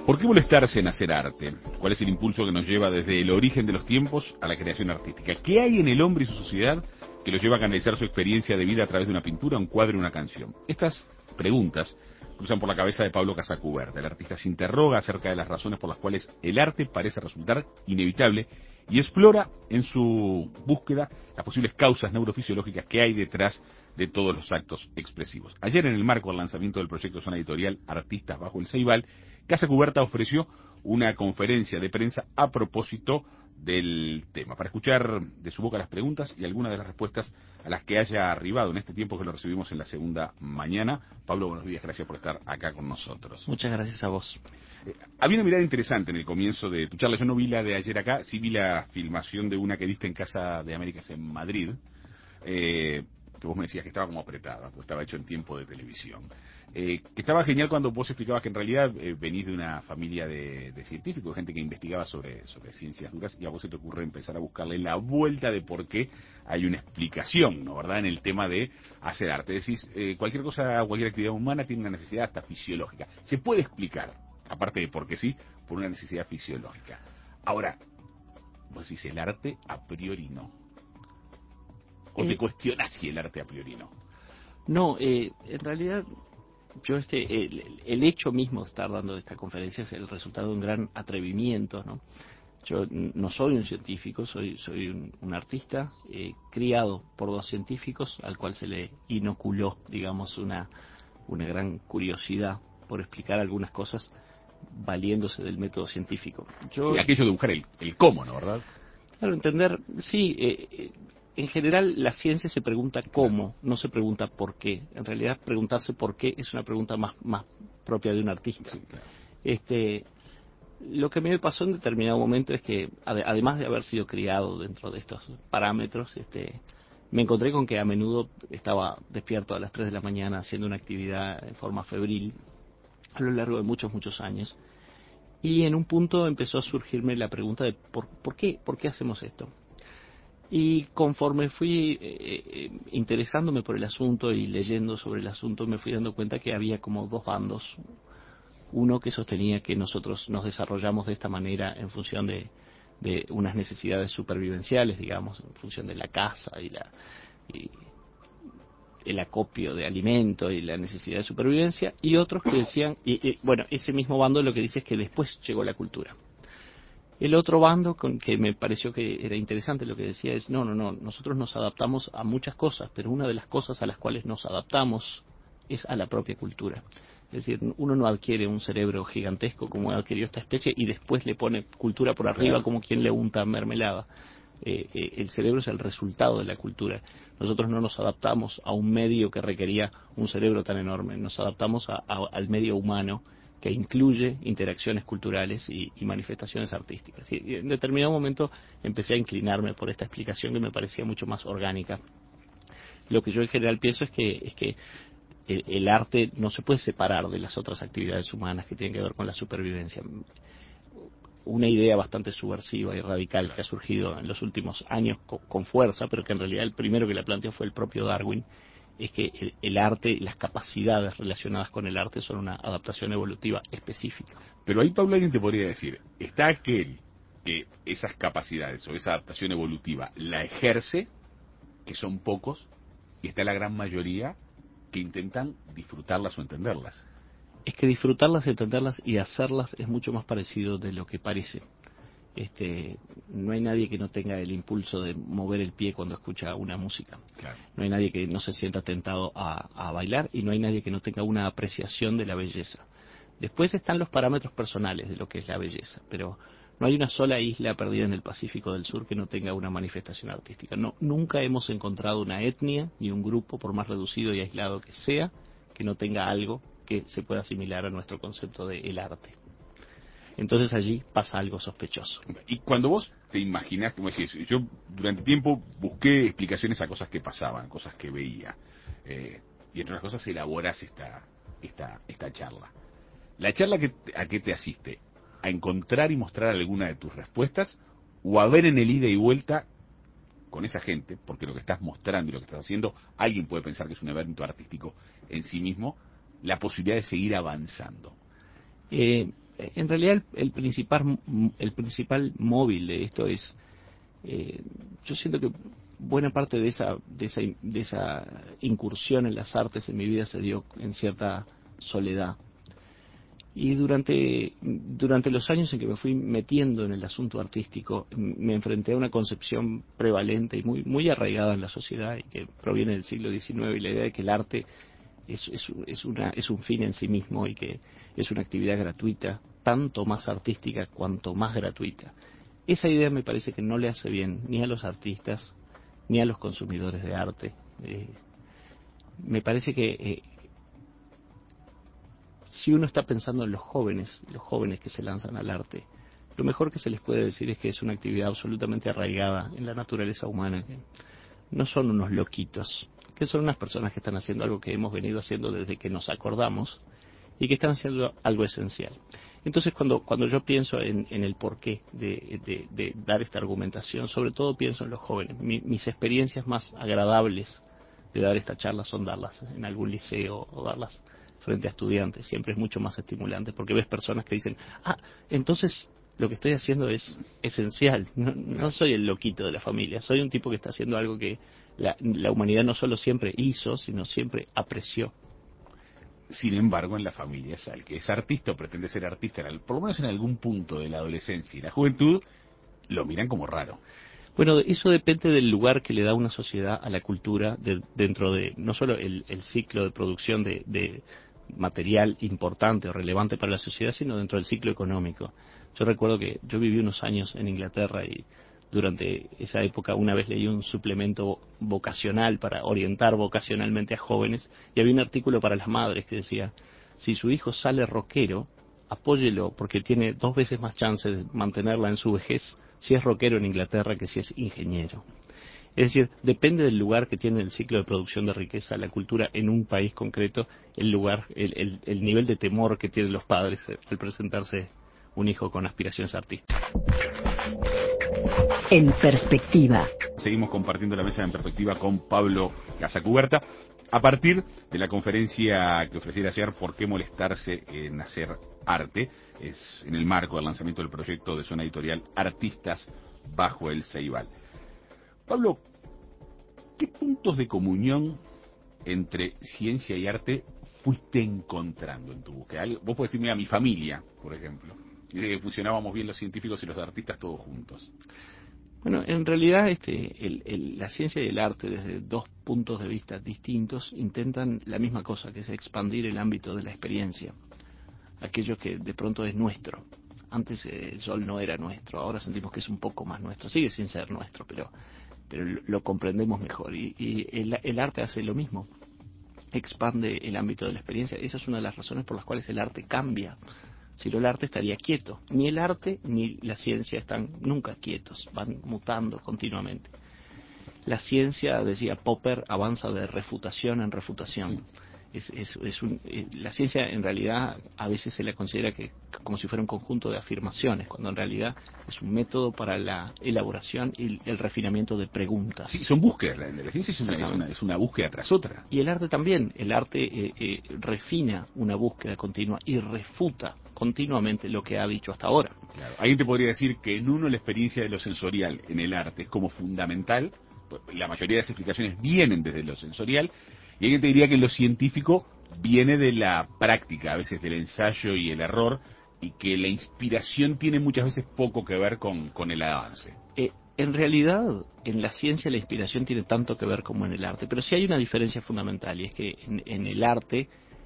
¿Por qué molestarse en hacer arte? ¿Cuál es el impulso que nos lleva desde el origen de los tiempos a la creación artística? ¿Qué hay en el hombre y su sociedad que lo lleva a canalizar su experiencia de vida a través de una pintura, un cuadro y una canción? Estas preguntas cruzan por la cabeza de Pablo Casacuberta. El artista se interroga acerca de las razones por las cuales el arte parece resultar inevitable y explora en su búsqueda las posibles causas neurofisiológicas que hay detrás de todos los actos expresivos. Ayer, en el marco del lanzamiento del proyecto Zona Editorial Artistas Bajo el Ceibal, Casacuberta ofreció una conferencia de prensa a propósito del tema, para escuchar de su boca las preguntas y algunas de las respuestas a las que haya arribado en este tiempo que lo recibimos en la segunda mañana. Pablo, buenos días, gracias por estar acá con nosotros. Muchas gracias a vos. Había una mirada interesante en el comienzo de tu charla. Yo no vi la de ayer acá, sí vi la filmación de una que diste en Casa de Américas en Madrid, que vos me decías que estaba como apretada, porque estaba hecho en tiempo de televisión. Que estaba genial cuando vos explicabas que en realidad venís de una familia de científicos, de gente que investigaba sobre ciencias duras, y a vos se te ocurre empezar a buscarle la vuelta de por qué hay una explicación, ¿no? ¿Verdad? En el tema de hacer arte. Decís, cualquier cosa, cualquier actividad humana tiene una necesidad hasta fisiológica. Se puede explicar, aparte de porque sí, por una necesidad fisiológica. Ahora, vos decís, el arte a priori no. ¿O te cuestionas si el arte a priori no? No, en realidad yo el hecho mismo de estar dando esta conferencia es el resultado de un gran atrevimiento, ¿no? Yo no soy un científico, soy un artista criado por dos científicos al cual se le inoculó, digamos, una gran curiosidad por explicar algunas cosas valiéndose del método científico. Sí, aquello de buscar el cómo, ¿no? ¿Verdad? Claro, entender, sí, en general la ciencia se pregunta cómo, no se pregunta por qué. En realidad preguntarse por qué es una pregunta más propia de un artista. Sí, claro. Lo que me pasó en determinado momento es que, además de haber sido criado dentro de estos parámetros, me encontré con que a menudo estaba despierto a las 3 de la mañana haciendo una actividad en forma febril a lo largo de muchos años. Y en un punto empezó a surgirme la pregunta de ¿por qué hacemos esto? Y conforme fui interesándome por el asunto y leyendo sobre el asunto, me fui dando cuenta que había como dos bandos. Uno que sostenía que nosotros nos desarrollamos de esta manera en función de unas necesidades supervivenciales, digamos, en función de la caza y el acopio de alimento y la necesidad de supervivencia, y otros que decían, bueno, ese mismo bando lo que dice es que después llegó la cultura. El otro bando, con que me pareció que era interesante lo que decía, es no, nosotros nos adaptamos a muchas cosas, pero una de las cosas a las cuales nos adaptamos es a la propia cultura. Es decir, uno no adquiere un cerebro gigantesco como adquirió esta especie y después le pone cultura por arriba como quien le unta mermelada. El cerebro es el resultado de la cultura. Nosotros no nos adaptamos a un medio que requería un cerebro tan enorme, nos adaptamos al medio humano, que incluye interacciones culturales y manifestaciones artísticas. Y en determinado momento empecé a inclinarme por esta explicación que me parecía mucho más orgánica. Lo que yo en general pienso es que el arte no se puede separar de las otras actividades humanas que tienen que ver con la supervivencia. Una idea bastante subversiva y radical que ha surgido en los últimos años con fuerza, pero que en realidad el primero que la planteó fue el propio Darwin, es que el arte y las capacidades relacionadas con el arte son una adaptación evolutiva específica. Pero ahí, Pablo, alguien te podría decir, está aquel que esas capacidades o esa adaptación evolutiva la ejerce, que son pocos, y está la gran mayoría que intentan disfrutarlas o entenderlas. Es que disfrutarlas, entenderlas y hacerlas es mucho más parecido de lo que parece. No hay nadie que no tenga el impulso de mover el pie cuando escucha una música. Claro. No hay nadie que no se sienta tentado a bailar y no hay nadie que no tenga una apreciación de la belleza. Después están los parámetros personales de lo que es la belleza, pero no hay una sola isla perdida en el Pacífico del Sur que no tenga una manifestación artística. No, nunca hemos encontrado una etnia ni un grupo, por más reducido y aislado que sea, que no tenga algo que se pueda asimilar a nuestro concepto de el arte. Entonces allí pasa algo sospechoso. Y cuando vos te imaginás, como decís, yo durante tiempo busqué explicaciones a cosas que pasaban, cosas que veía, y entre otras cosas elaborás esta charla. ¿La charla a qué te asiste? ¿A encontrar y mostrar alguna de tus respuestas? ¿O a ver en el ida y vuelta con esa gente? Porque lo que estás mostrando y lo que estás haciendo, alguien puede pensar que es un evento artístico en sí mismo, la posibilidad de seguir avanzando. En realidad el principal móvil de esto es, yo siento que buena parte de esa incursión en las artes en mi vida se dio en cierta soledad. Y durante los años en que me fui metiendo en el asunto artístico, me enfrenté a una concepción prevalente y muy arraigada en la sociedad, y que proviene del siglo XIX, y la idea de que el arte es un fin en sí mismo, y que es una actividad gratuita, tanto más artística cuanto más gratuita. Esa idea me parece que no le hace bien ni a los artistas ni a los consumidores de arte. Me parece que si uno está pensando en los jóvenes que se lanzan al arte, lo mejor que se les puede decir es que es una actividad absolutamente arraigada en la naturaleza humana, que no son unos loquitos, que son unas personas que están haciendo algo que hemos venido haciendo desde que nos acordamos, y que están haciendo algo esencial. Entonces, cuando yo pienso en el porqué de dar esta argumentación, sobre todo pienso en los jóvenes. Mis experiencias más agradables de dar esta charla son darlas en algún liceo o darlas frente a estudiantes. Siempre es mucho más estimulante, porque ves personas que dicen, entonces lo que estoy haciendo es esencial. No soy el loquito de la familia, soy un tipo que está haciendo algo que la humanidad no solo siempre hizo, sino siempre apreció. Sin embargo, en la familia el que es artista o pretende ser artista, por lo menos en algún punto de la adolescencia y la juventud, lo miran como raro. Bueno, eso depende del lugar que le da una sociedad a la cultura dentro de no solo el ciclo de producción de material importante o relevante para la sociedad, sino dentro del ciclo económico. Yo recuerdo que yo viví unos años en Inglaterra, y durante esa época una vez leí un suplemento vocacional para orientar vocacionalmente a jóvenes, y había un artículo para las madres que decía: si su hijo sale rockero, apóyelo, porque tiene 2 veces más chances de mantenerla en su vejez si es rockero en Inglaterra que si es ingeniero. Es decir, depende del lugar que tiene el ciclo de producción de riqueza, la cultura en un país concreto, el nivel de temor que tienen los padres al presentarse un hijo con aspiraciones artísticas. En perspectiva. Seguimos compartiendo la mesa en perspectiva con Pablo Casacuberta, a partir de la conferencia que ofreciera ayer, ¿Por qué molestarse en hacer arte? Es en el marco del lanzamiento del proyecto de Zona Editorial Artistas bajo el Ceibal. Pablo, ¿qué puntos de comunión entre ciencia y arte fuiste encontrando en tu búsqueda? Vos podés decir, mira, mi familia, por ejemplo, dice que funcionábamos bien los científicos y los artistas todos juntos. Bueno, en realidad la ciencia y el arte, desde 2 puntos de vista distintos, intentan la misma cosa, que es expandir el ámbito de la experiencia, aquello que de pronto es nuestro. Antes el sol no era nuestro, ahora sentimos que es un poco más nuestro, sigue sin ser nuestro, pero lo comprendemos mejor, y el arte hace lo mismo, expande el ámbito de la experiencia. Esa es una de las razones por las cuales el arte cambia. Si no, el arte estaría quieto. Ni el arte ni la ciencia están nunca quietos, van mutando continuamente. La ciencia, decía Popper, avanza de refutación en refutación. La ciencia, en realidad, a veces se la considera como si fuera un conjunto de afirmaciones, cuando en realidad es un método para la elaboración y el refinamiento de preguntas. Sí, son búsquedas. La ciencia es una búsqueda tras otra. Y el arte también. El arte refina una búsqueda continua y refuta continuamente lo que ha dicho hasta ahora. Claro. Alguien te podría decir que en uno la experiencia de lo sensorial en el arte es como fundamental. La mayoría de las explicaciones vienen desde lo sensorial, y alguien te diría que lo científico viene de la práctica, a veces del ensayo y el error, y que la inspiración tiene muchas veces poco que ver con el avance. En realidad, en la ciencia la inspiración tiene tanto que ver como en el arte, pero sí hay una diferencia fundamental, y es que en el arte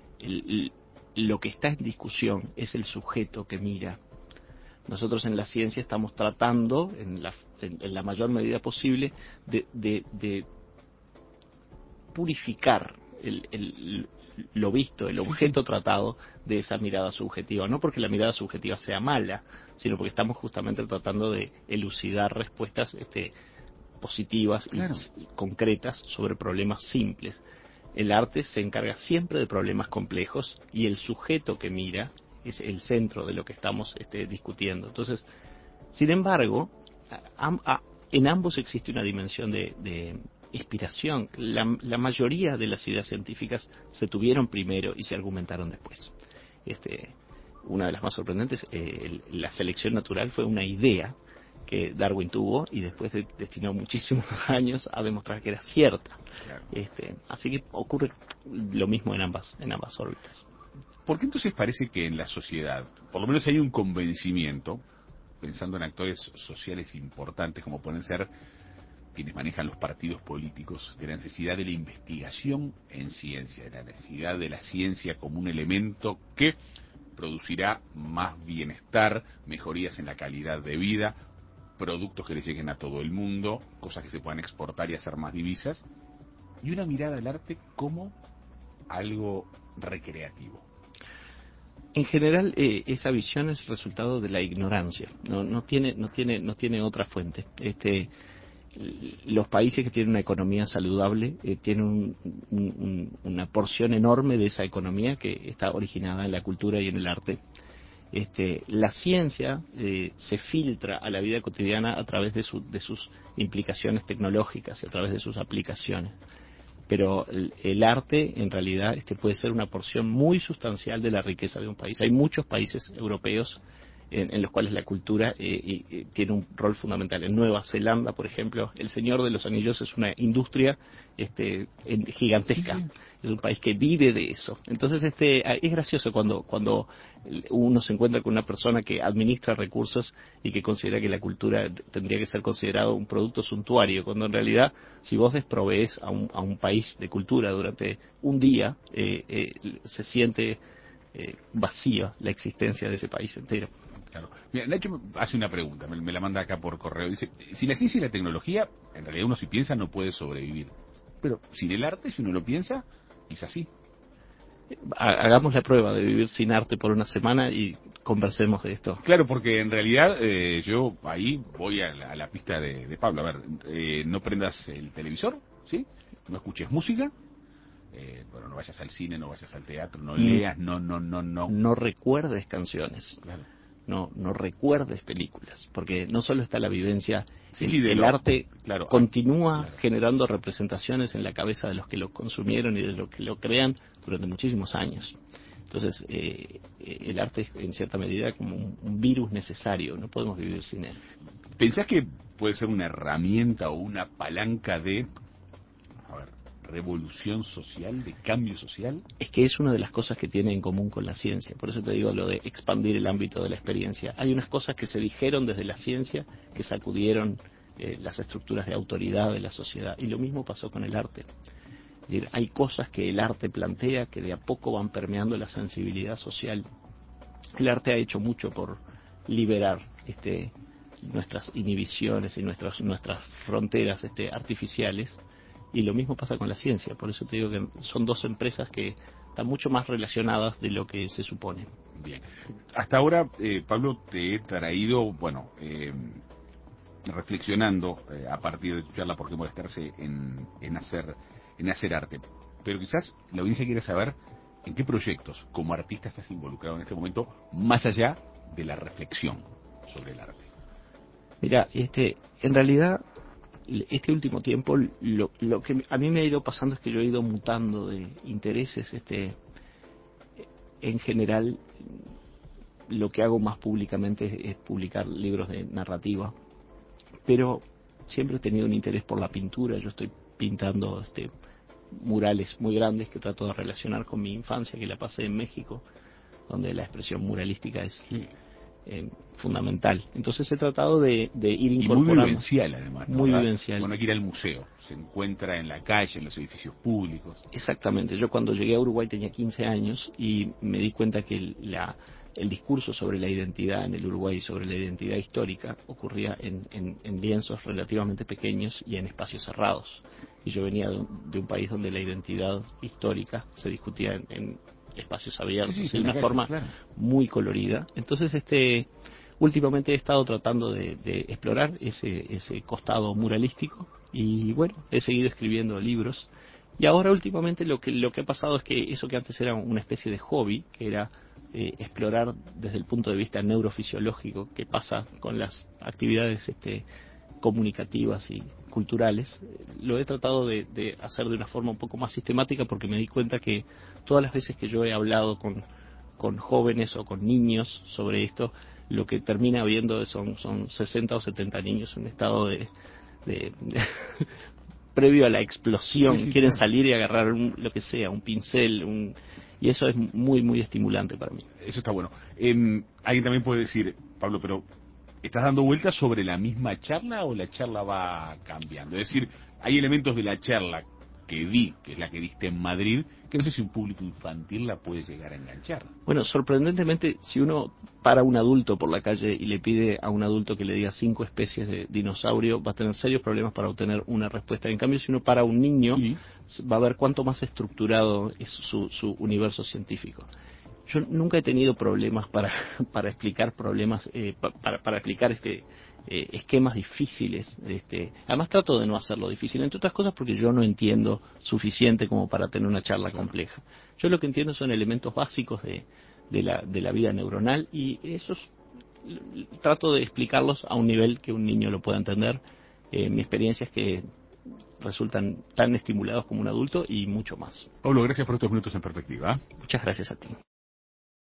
lo que está en discusión es el sujeto que mira. Nosotros en la ciencia estamos tratando, en la mayor medida posible, de purificar lo visto, el objeto tratado, de esa mirada subjetiva. No porque la mirada subjetiva sea mala, sino porque estamos justamente tratando de elucidar respuestas positivas, claro, y concretas sobre problemas simples. El arte se encarga siempre de problemas complejos, y el sujeto que mira es el centro de lo que estamos discutiendo. Entonces, sin embargo, en ambos existe una dimensión de inspiración. La mayoría de las ideas científicas se tuvieron primero y se argumentaron después. una de las más sorprendentes, la selección natural fue una idea que Darwin tuvo y después destinó muchísimos años a demostrar que era cierta. Claro. Así que ocurre lo mismo en ambas órbitas. ¿Por qué entonces parece que en la sociedad, por lo menos hay un convencimiento, pensando en actores sociales importantes como pueden ser quienes manejan los partidos políticos, de la necesidad de la investigación en ciencia, de la necesidad de la ciencia como un elemento que producirá más bienestar, mejorías en la calidad de vida, productos que le lleguen a todo el mundo, cosas que se puedan exportar y hacer más divisas, y una mirada al arte como algo recreativo? En general, esa visión es resultado de la ignorancia. No tiene otra fuente. Los países que tienen una economía saludable tienen una porción enorme de esa economía que está originada en la cultura y en el arte. La ciencia se filtra a la vida cotidiana a través de sus implicaciones tecnológicas y a través de sus aplicaciones. Pero el arte en realidad puede ser una porción muy sustancial de la riqueza de un país. Hay muchos países europeos en los cuales la cultura tiene un rol fundamental. En Nueva Zelanda, por ejemplo, El Señor de los Anillos es una industria gigantesca. Sí. Es un país que vive de eso. Entonces es gracioso cuando uno se encuentra con una persona que administra recursos y que considera que la cultura tendría que ser considerado un producto suntuario, cuando en realidad si vos desprovees a un país de cultura durante un día, se siente vacía la existencia de ese país entero. Claro. Mira, Nacho hace una pregunta, me la manda acá por correo. Dice, sin la ciencia y la tecnología, en realidad uno si piensa no puede sobrevivir. Pero sin el arte, si uno lo piensa, quizás sí. Hagamos la prueba de vivir sin arte por una semana y conversemos de esto. Claro, porque en realidad yo ahí voy a la pista de Pablo. A ver, no prendas el televisor, ¿sí? No escuches música. Bueno, no vayas al cine, no vayas al teatro, no leas, no. No recuerdes canciones. Claro. No recuerdes películas, porque no solo está la vivencia, el arte continúa generando representaciones en la cabeza de los que lo consumieron y de los que lo crean durante muchísimos años. Entonces, el arte es en cierta medida como un virus necesario, no podemos vivir sin él. ¿Pensás que puede ser una herramienta o una palanca de revolución social, de cambio social? Es que es una de las cosas que tiene en común con la ciencia. Por eso te digo lo de expandir el ámbito de la experiencia. Hay unas cosas que se dijeron desde la ciencia que sacudieron las estructuras de autoridad de la sociedad. Y lo mismo pasó con el arte. Es decir, hay cosas que el arte plantea que de a poco van permeando la sensibilidad social. El arte ha hecho mucho por liberar nuestras inhibiciones y nuestras fronteras artificiales. Y lo mismo pasa con la ciencia, por eso te digo que son dos empresas que están mucho más relacionadas de lo que se supone. Bien. Hasta ahora, Pablo, te he traído, reflexionando a partir de tu charla por qué molestarse en hacer arte. Pero quizás la audiencia quiere saber en qué proyectos como artista estás involucrado en este momento, más allá de la reflexión sobre el arte. Mira, en realidad este último tiempo lo que a mí me ha ido pasando es que yo he ido mutando de intereses. En general lo que hago más públicamente es publicar libros de narrativa, pero siempre he tenido un interés por la pintura. Yo estoy pintando murales muy grandes que trato de relacionar con mi infancia, que la pasé en México, donde la expresión muralística es fundamental. Entonces he tratado de ir incorporando. Y muy vivencial, además, ¿no? Muy vivencial. Bueno, hay que ir al museo, se encuentra en la calle, en los edificios públicos. Exactamente. Yo cuando llegué a Uruguay tenía 15 años y me di cuenta que el discurso sobre la identidad en el Uruguay, sobre la identidad histórica, ocurría en lienzos relativamente pequeños y en espacios cerrados. Y yo venía de un país donde la identidad histórica se discutía en espacios abiertos, de una forma muy colorida. Entonces, últimamente he estado tratando de explorar ese costado muralístico y bueno, he seguido escribiendo libros. Y ahora últimamente lo que ha pasado es que eso que antes era una especie de hobby, que era explorar desde el punto de vista neurofisiológico qué pasa con las actividades comunicativas y culturales, lo he tratado de hacer de una forma un poco más sistemática, porque me di cuenta que todas las veces que yo he hablado con con jóvenes o con niños sobre esto, lo que termina habiendo son 60 o 70 niños en estado de previo a la explosión, quieren claro. salir y agarrar lo que sea, un pincel, y eso es muy, muy estimulante para mí. Eso está bueno. Alguien también puede decir, Pablo, pero ¿estás dando vueltas sobre la misma charla o la charla va cambiando? Es decir, hay elementos de la charla que vi, que es la que diste en Madrid, que no sé si un público infantil la puede llegar a enganchar. Bueno, sorprendentemente, si uno para a un adulto por la calle y le pide a un adulto que le diga 5 especies de dinosaurio, va a tener serios problemas para obtener una respuesta. En cambio, si uno para a un niño, Sí. va a ver cuánto más estructurado es su universo científico. Yo nunca he tenido problemas para explicar problemas, para explicar esquemas difíciles. Además trato de no hacerlo difícil, entre otras cosas porque yo no entiendo suficiente como para tener una charla compleja. Yo lo que entiendo son elementos básicos de la vida neuronal, y esos trato de explicarlos a un nivel que un niño lo pueda entender. Mi experiencia es que resultan tan estimulados como un adulto y mucho más. Pablo, gracias por estos minutos en perspectiva. Muchas gracias a ti.